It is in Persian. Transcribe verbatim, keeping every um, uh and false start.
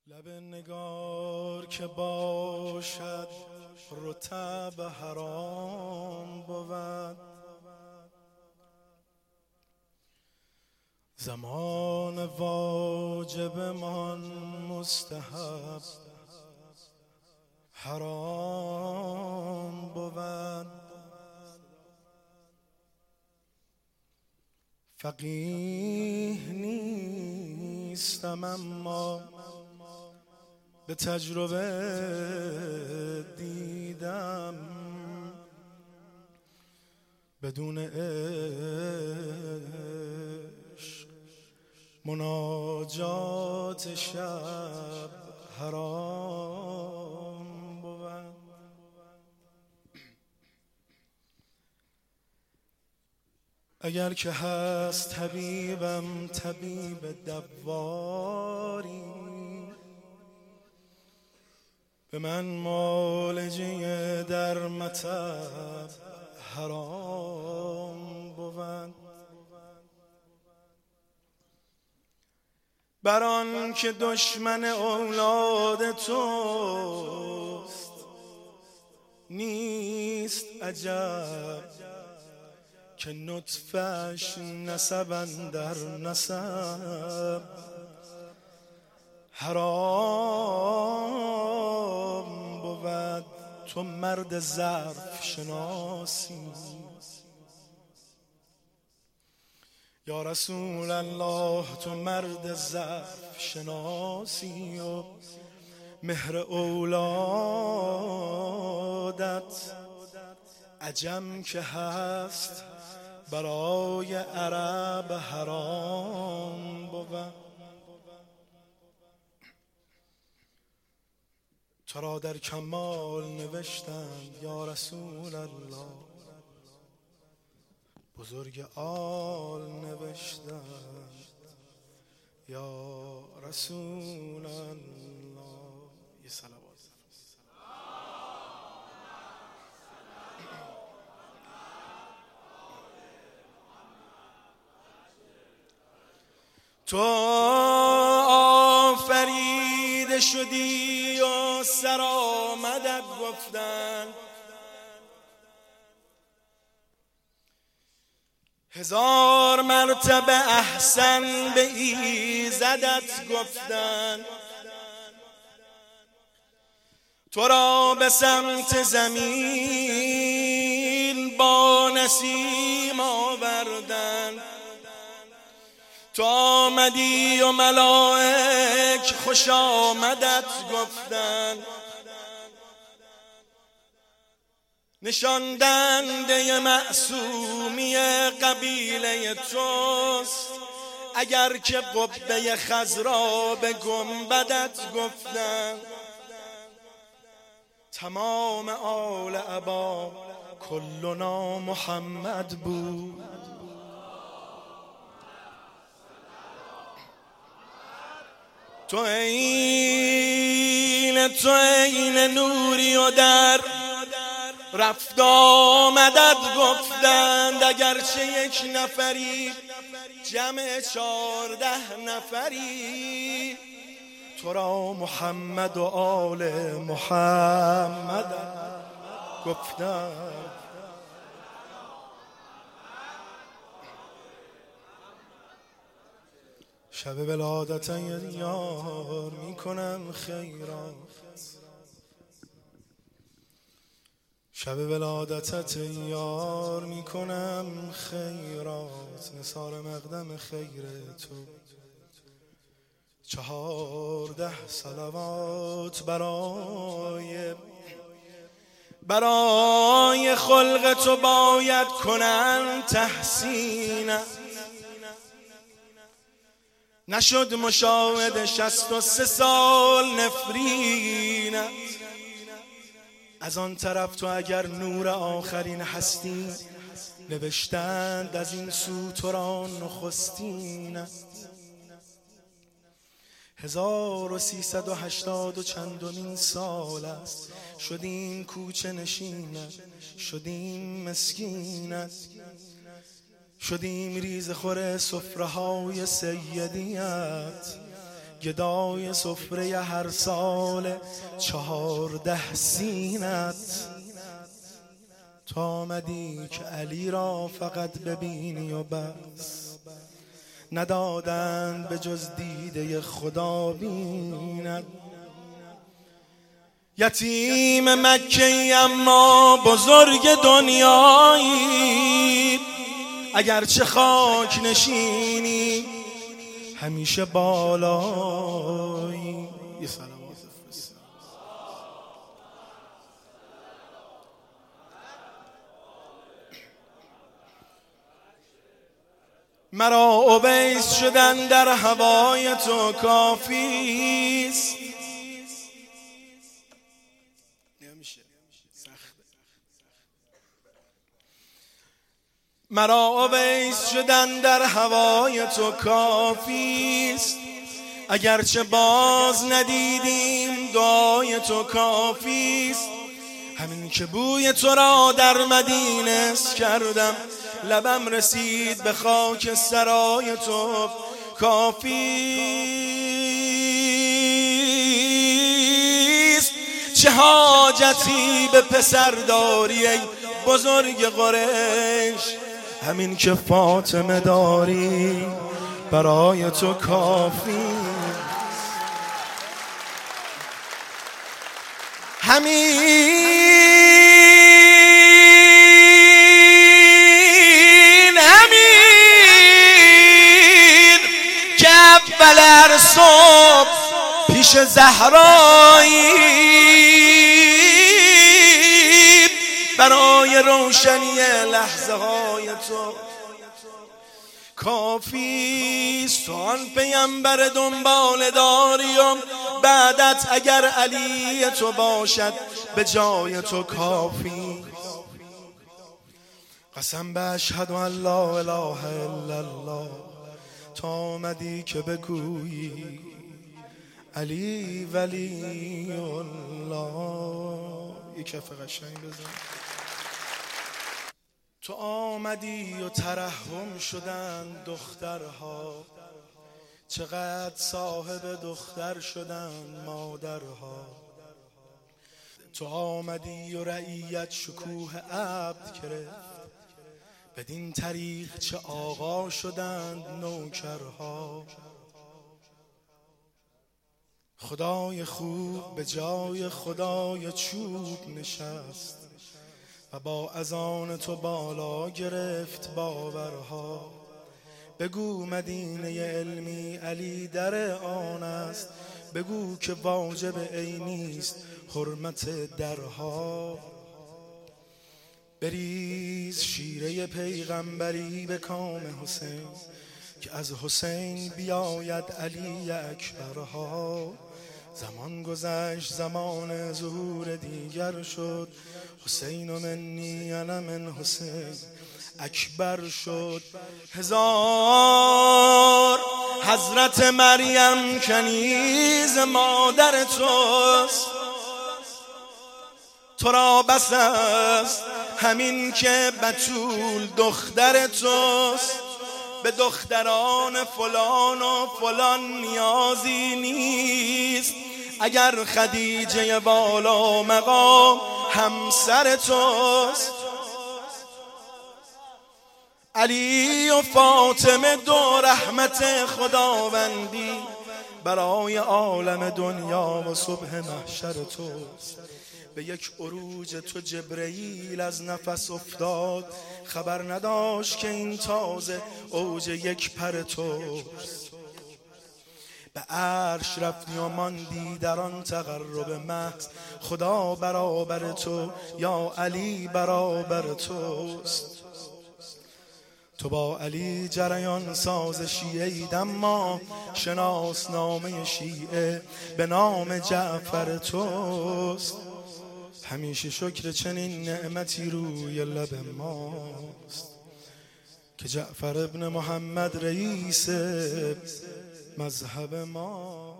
لب نگار که باشد رطب حرام بود، زمان واجب من مستحب حرام بود. فقیه نیستم اما به تجربه دیدم، بدون عشق مناجات شب حرام بود. اگر که هست طبیبم طبیب دواری، به من معالجه در مطب حرام بود. بر آن که دشمن اولاد توست نیست عجب، که نطفش نسب اندر نسب حرام بود. تو مرد ظرف شناسی یا رسول الله، تو مرد ظرف شناسی و مهر اولادت عجم که هست برای عرب حرام بود. تو را در کمال نوشتند یا رسول الله، بزرگ آل نوشتند یا رسول الله. یه صلوات. تو آفریده شدی و سرآمدت گفتن، هزار مرتبه احسن به ایزدت گفتن. تو را به سمت زمین با نسیم آوردن، تو آمدی و ملائک خوش آمدت گفتن. نشان دهنده معصومی قبیله توست، اگر که قبه خضرا به گنبدت گفتن. تمام آل ابا کلنا محمد بود، تو این تو این نوری و در رفت آمدت گفتند. اگرچه یک نفری جمع چارده نفری، تو را محمد و آل محمد گفتند. شب ولادت یار میکنم خیرات، شب ولادتت یار میکنم خیرات. نثار مقدم خیر تو چهارده صلوات برای برای خلق تو باید کنن تحسین. نشد مشاهد شصت و سه سال نفرینت، از آن طرف تو اگر نور آخرین هستی، نوشتند از این سو تو را نخستینت. هزار و سیصد و هشتاد و چندمین سال است شدیم کوچه نشینت، شدیم مسکینت، شدیم ریز خور سفره های سیدیت. گدای سفره هر سال چهارده سینت. تو آمدی که علی را فقط ببینی و بس، ندادند به جز دیده خدا بینت. یتیم مکی اما بزرگ دنیایی، اگرچه خاک نشینی همیشه بالایی. یه سلامات مرا اویس شدن در هوای تو کافیست. مرا اویس شدن در هوای تو کافیست، اگرچه باز ندیدیم دعای تو کافیست. همین که بوی تو را در مدینه کردم، لبم رسید به خاک سرای تو کافیست. چه حاجتی به پسر داری ای بزرگ قریش، همین که فاطمه داری برای تو کافی. همین همین که اول هر صبح پیش زهرایی برای روشنی لحظه های تو کافیست. تو آن پیمبر دنبال داریم، بعدت اگر علی تو باشد به جای تو کافی. قسم به اشهد ان لا اله الا الله، تا آمدی که بگویی علی ولی الله. یک کف قشنگ بزن. تو آمدی و ترحم شدن دخترها، چقدر صاحب دختر شدن مادرها. تو آمدی و رعیت شکوه عبد گرفت، بدین طریق چه آقا شدند نوکرها. خدای خوب به جای خدای چوب نشست و با اذان تو بالا گرفت باورها. بگو مدینه علمی علی در آن است، بگو که واجب عینیست حرمت درها. بریز شیره پیغمبری به کام حسین، که از حسین بیاید علی اکبرها. زمان گذشت زمان ظهور دیگر شد، حسین منی انا من حسین اکبر شد. هزار حضرت مریم کنیز مادر توست، تو را بس است همین که بتول دختر توست. به دختران فلان و فلان نیازی نیست، اگر خدیجه بالا مقام همسر توست. علی و فاطمه دو رحمت خداوندی برای عالم دنیا و صبح محشر توست. به یک عروج تو جبرئیل از نفس افتاد، خبر نداشت که این تازه اوج یک پر توست. به عرش رفتی و ماندی در آن تقرب محض، خدا برابر تو یا علی برابر توست. تو با علی جریان ساز شیعه اما شناس نامه شیعه به نام جعفر توست. همیشه شکر چنین نعمتی روی لب ماست، که جعفر ابن محمد رئیس مذهب ما.